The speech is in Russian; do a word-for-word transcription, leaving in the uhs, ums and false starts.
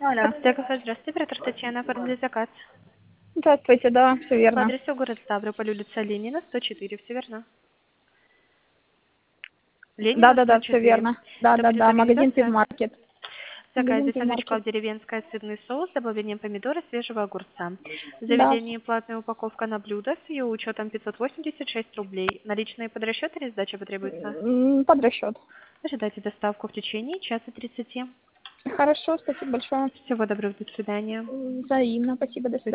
Алло. Аптека, здравствуйте, оператор Татьяна, оформили заказ. Здравствуйте, да, все По верно. адресу город Ставрополь, улица Ленина, сто четыре, все верно? Да, Ленина, да, сто да, все четыре. верно. Да, Это да, будет да, магазин организация. Фидмаркет. В Магазин заказе Фидмаркет. сандвичков деревенская сырный соус с добавлением помидора, свежего огурца. В Да. заведении платная упаковка на блюдо с ее учетом пятьсот восемьдесят шесть рублей. Наличные под расчет или сдача потребуется? М, Под расчет. Ожидайте доставку в течение часа тридцати. Хорошо, спасибо большое. Всего доброго, до свидания. М, Взаимно, спасибо, до свидания.